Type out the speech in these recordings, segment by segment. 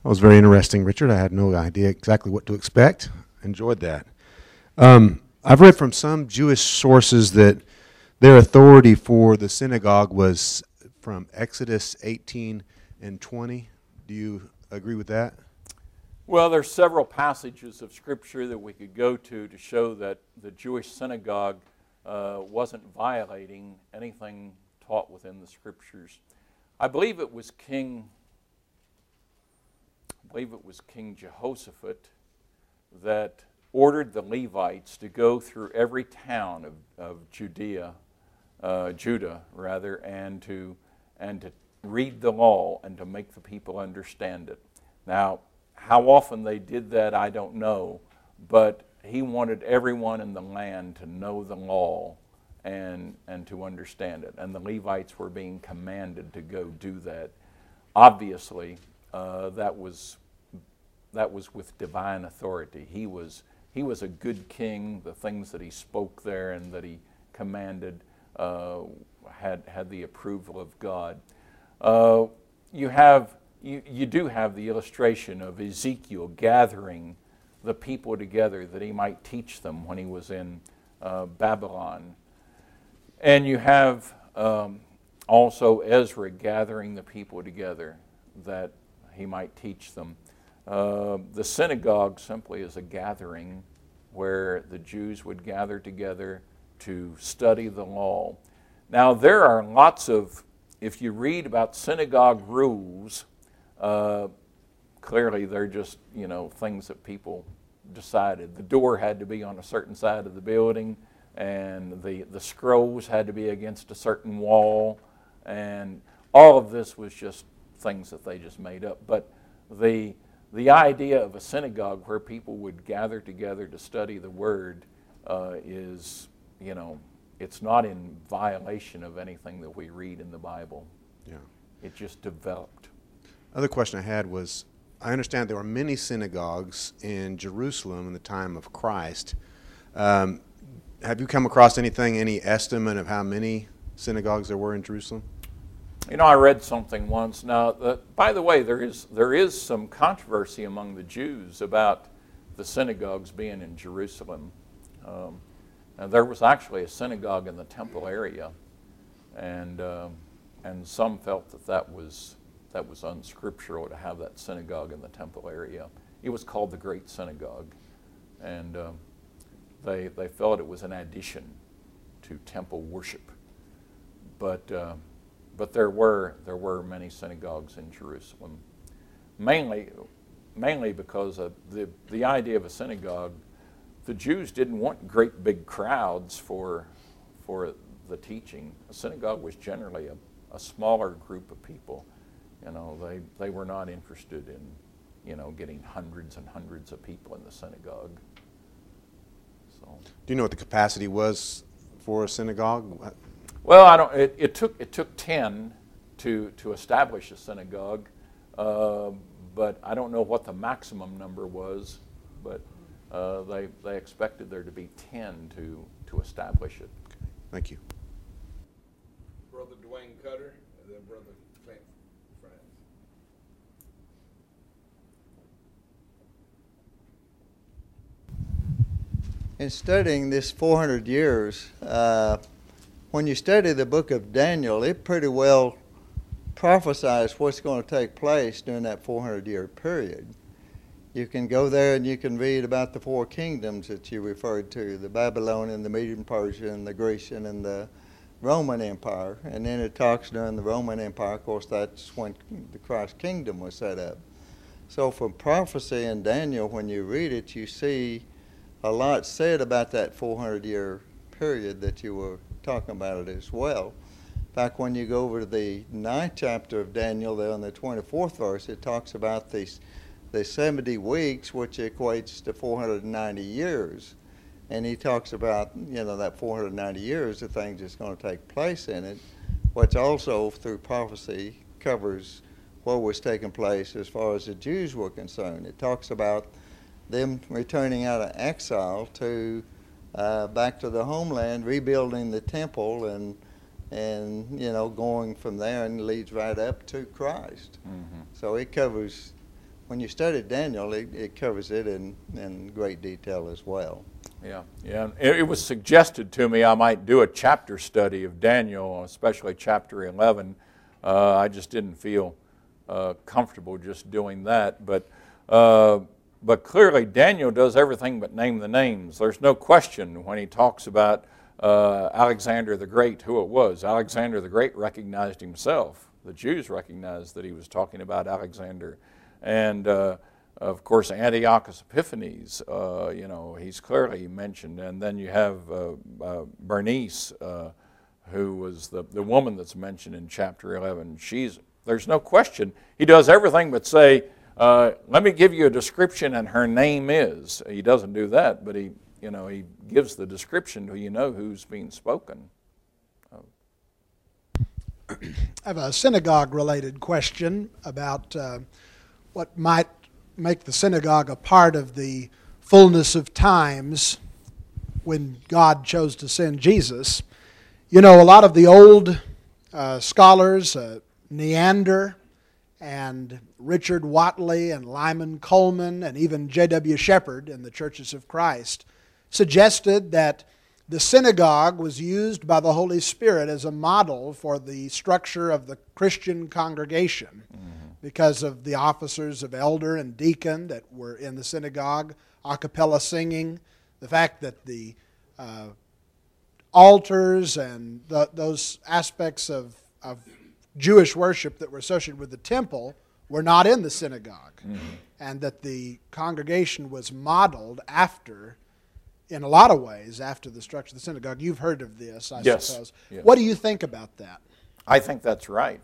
That was very interesting, Richard. I had no idea exactly what to expect. Enjoyed that. I've read from some Jewish sources that their authority for the synagogue was from Exodus 18 and 20. Do you agree with that? Well, there's several passages of Scripture that we could go to show that the Jewish synagogue wasn't violating anything taught within the Scriptures. I believe it was King Jehoshaphat that ordered the Levites to go through every town of Judah, and to read the law and to make the people understand it. Now, how often they did that, I don't know, but he wanted everyone in the land to know the law and to understand it. And the Levites were being commanded to go do that. Obviously, that was with divine authority. He was a good king. The things that he spoke there and that he commanded had the approval of God. You do have the illustration of Ezekiel gathering the people together that he might teach them when he was in Babylon. And you have also Ezra gathering the people together that he might teach them. The synagogue simply is a gathering where the Jews would gather together to study the law. Now, there are lots of, if you read about synagogue rules, clearly they're just, things that people decided. The door had to be on a certain side of the building, and the scrolls had to be against a certain wall, and all of this was just things that they just made up. But the idea of a synagogue where people would gather together to study the Word is, it's not in violation of anything that we read in the Bible. Yeah. It just developed. Other question I had was, I understand there were many synagogues in Jerusalem in the time of Christ. Have you come across any estimate of how many synagogues there were in Jerusalem? I read something once. Now, by the way, there is some controversy among the Jews about the synagogues being in Jerusalem. And there was actually a synagogue in the temple area, and some felt that was unscriptural to have that synagogue in the temple area. It was called the Great Synagogue, and they felt it was an addition to temple worship. But there were many synagogues in Jerusalem, mainly because of the idea of a synagogue. The Jews didn't want great big crowds for the teaching. A synagogue was generally a smaller group of people. They were not interested in getting hundreds and hundreds of people in the synagogue. So, do you know what the capacity was for a synagogue? Well, I don't. It took 10 to establish a synagogue, but I don't know what the maximum number was. But they expected there to be 10 to establish it. Okay. Thank you. Brother Dwayne Cutter, and then Brother Clint France. In studying this 400 years, when you study the book of Daniel, it pretty well prophesies what's going to take place during that 400-year period. You can go there and you can read about the four kingdoms that you referred to, the Babylonian, the Median Persian, the Grecian, and the Roman Empire. And then it talks during the Roman Empire, of course, that's when the Christ kingdom was set up. So from prophecy in Daniel, when you read it, you see a lot said about that 400-year period that you were talking about it as well. In fact, when you go over to the 9th chapter of Daniel, there in the 24th verse, it talks about the 70 weeks, which equates to 490 years. And he talks about, that 490 years, the things that's going to take place in it, which also, through prophecy, covers what was taking place as far as the Jews were concerned. It talks about them returning out of exile to back to the homeland, rebuilding the temple, and going from there, and leads right up to Christ. Mm-hmm. So it covers when you study Daniel, it covers it in great detail as well. Yeah, yeah. It was suggested to me I might do a chapter study of Daniel, especially chapter 11. I just didn't feel comfortable just doing that. But clearly Daniel does everything but name the names. There's no question when he talks about Alexander the Great, who it was. Alexander the Great recognized himself. The Jews recognized that he was talking about Alexander. And of course, Antiochus Epiphanes, he's clearly mentioned. And then you have Bernice, who was the woman that's mentioned in chapter 11. There's no question. He does everything but say, let me give you a description and her name is. He doesn't do that, but he gives the description so you know who's being spoken. I have a synagogue-related question about what might make the synagogue a part of the fullness of times when God chose to send Jesus. You know, a lot of the old scholars, Neander and Richard Watley and Lyman Coleman and even J.W. Shepherd in the Churches of Christ suggested that the synagogue was used by the Holy Spirit as a model for the structure of the Christian congregation because of the officers of elder and deacon that were in the synagogue, a cappella singing, the fact that the altars and those aspects of Jewish worship that were associated with the temple were not in the synagogue, and that the congregation was modeled after, in a lot of ways, after the structure of the synagogue. You've heard of this, I suppose. Yes. What do you think about that? I think that's right.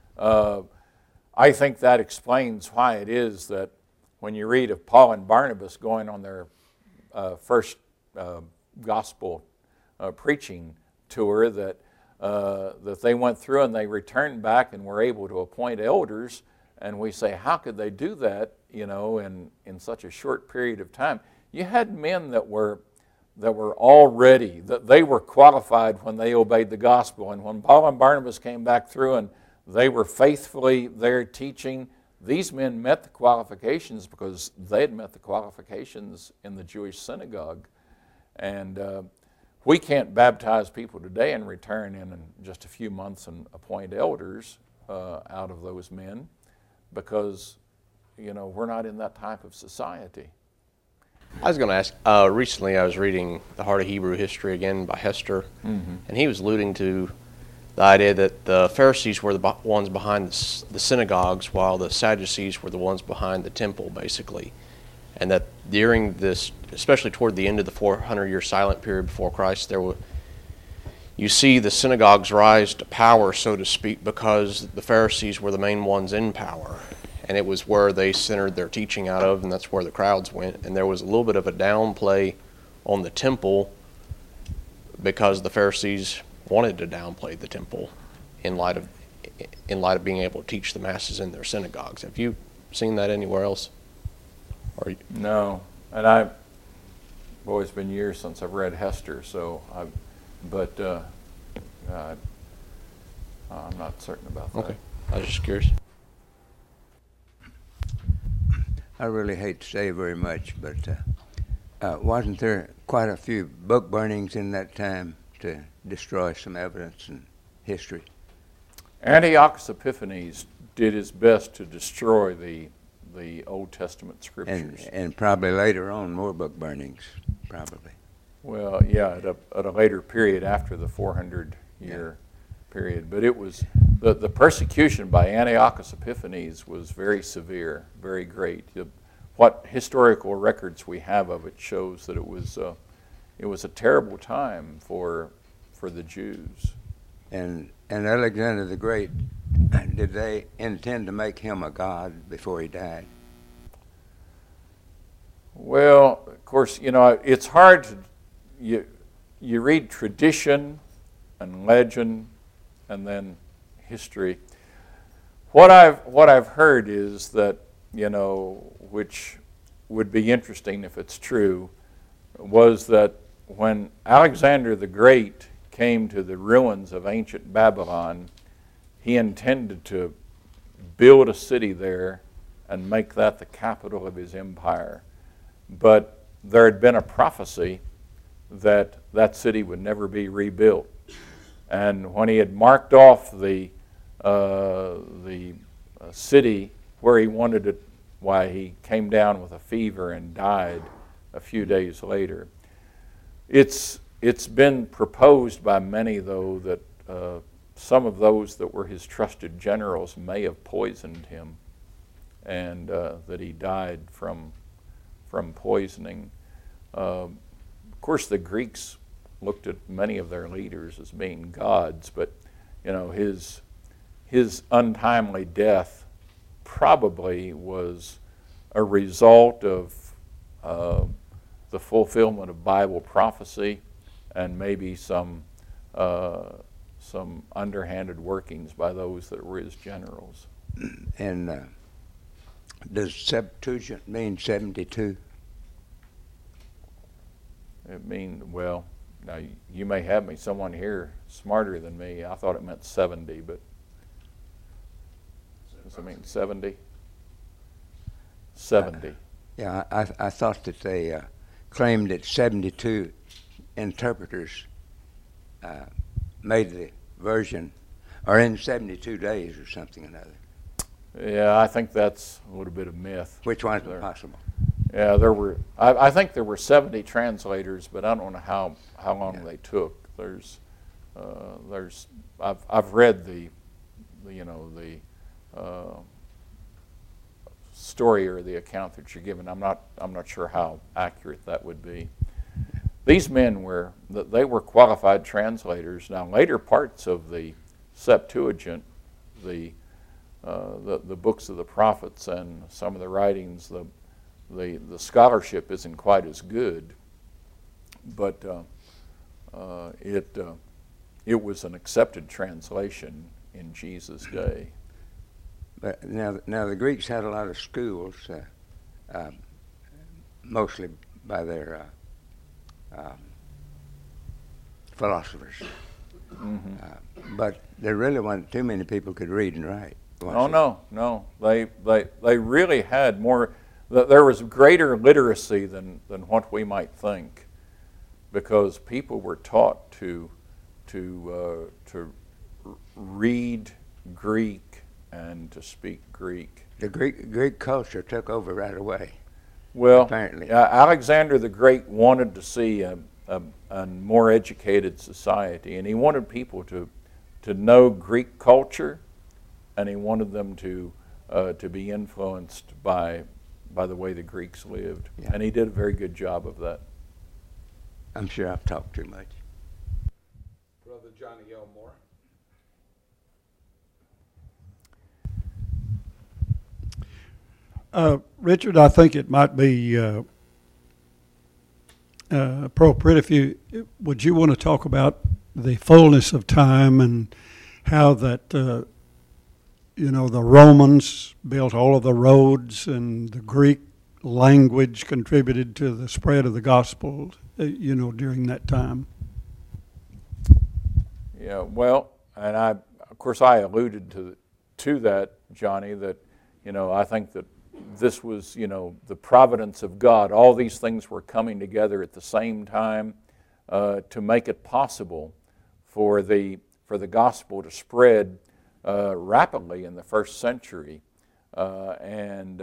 I think that explains why it is that when you read of Paul and Barnabas going on their first gospel preaching tour, that they went through and they returned back and were able to appoint elders, and we say, how could they do that, in such a short period of time? You had men that were already, that they were qualified when they obeyed the gospel, and when Paul and Barnabas came back through and they were faithfully there teaching, these men met the qualifications because they had met the qualifications in the Jewish synagogue. And we can't baptize people today and return in just a few months and appoint elders out of those men because, we're not in that type of society. I was going to ask, recently I was reading The Heart of Hebrew History again by Hester, and he was alluding to the idea that the Pharisees were the ones behind the synagogues while the Sadducees were the ones behind the temple, basically. And that during this, especially toward the end of the 400-year silent period before Christ, you see the synagogues rise to power, so to speak, because the Pharisees were the main ones in power. And it was where they centered their teaching out of, and that's where the crowds went. And there was a little bit of a downplay on the temple because the Pharisees wanted to downplay the temple in light of being able to teach the masses in their synagogues. Have you seen that anywhere else? No, and it's always been years since I've read Hester, I'm not certain about that. Okay, I was just curious. I really hate to say very much, but wasn't there quite a few book burnings in that time to destroy some evidence and history? Antiochus Epiphanes did his best to destroy the Old Testament scriptures. And probably later on more book burnings, probably. Well, yeah, at a later period after the 400-year period. But it was, the persecution by Antiochus Epiphanes was very severe, very great. What historical records we have of it shows that it was a terrible time for the Jews. And Alexander the Great, did they intend to make him a god before he died? Well, of course, it's hard to, you read tradition and legend and then history. What I've heard is that, which would be interesting if it's true, was that when Alexander the Great came to the ruins of ancient Babylon, he intended to build a city there and make that the capital of his empire. But there had been a prophecy that that city would never be rebuilt. And when he had marked off the city where he wanted it, why he came down with a fever and died a few days later. It's been proposed by many, though, that some of those that were his trusted generals may have poisoned him, and that he died from poisoning. Of course, the Greeks looked at many of their leaders as being gods, but his untimely death probably was a result of the fulfillment of Bible prophecy and maybe some underhanded workings by those that were his generals. And does Septuagint mean 72? It means, well, now you may have me, someone here smarter than me. I thought it meant 70, but does it mean 70? 70. Yeah, I thought that they claimed that 72 interpreters made the version, or in 72 days or something or another. Yeah, I think that's a little bit of myth. Which one is possible? Yeah, there were. I think there were 70 translators, but I don't know how long they took. I've read the story or the account that you're given. I'm not sure how accurate that would be. These men were qualified translators. Now, later parts of the Septuagint, the books of the prophets and some of the writings, the scholarship isn't quite as good, but it was an accepted translation in Jesus' day. But now the Greeks had a lot of schools, mostly by their philosophers. Mm-hmm. But there really wasn't too many people could read and write. No. They really had more. There was greater literacy than what we might think, because people were taught to read Greek and to speak Greek. The Greek culture took over right away. Well, apparently, Alexander the Great wanted to see a more educated society, and he wanted people to know Greek culture, and he wanted them to be influenced by the way the Greeks lived. Yeah. And he did a very good job of that. I'm sure I've talked too much. Brother Johnny Elmore. Richard, I think it might be appropriate if would you want to talk about the fullness of time and how that the Romans built all of the roads and the Greek language contributed to the spread of the gospel, during that time. Yeah, well, and of course I alluded to that, Johnny, that I think that this was the providence of God. All these things were coming together at the same time to make it possible for the gospel to spread rapidly in the first century, and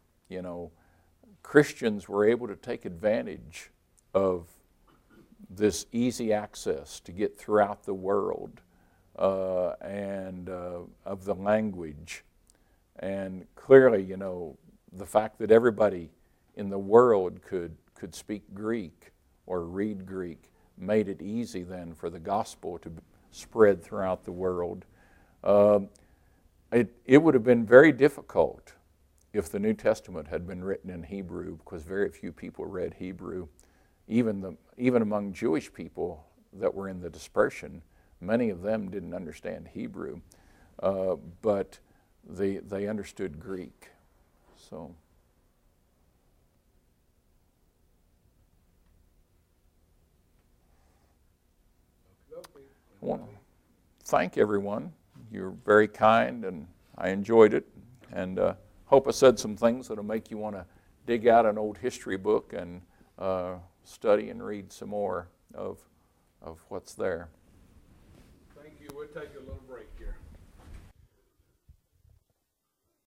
Christians were able to take advantage of this easy access to get throughout the world, and of the language. And clearly, the fact that everybody in the world could speak Greek or read Greek made it easy then for the gospel to spread throughout the world. It would have been very difficult if the New Testament had been written in Hebrew, because very few people read Hebrew. Even among Jewish people that were in the dispersion, many of them didn't understand Hebrew, but they understood Greek. So I want to thank everyone. You're very kind, and I enjoyed it. And hope I said some things that'll make you want to dig out an old history book and study and read some more of what's there. Thank you. We'll take a little break here.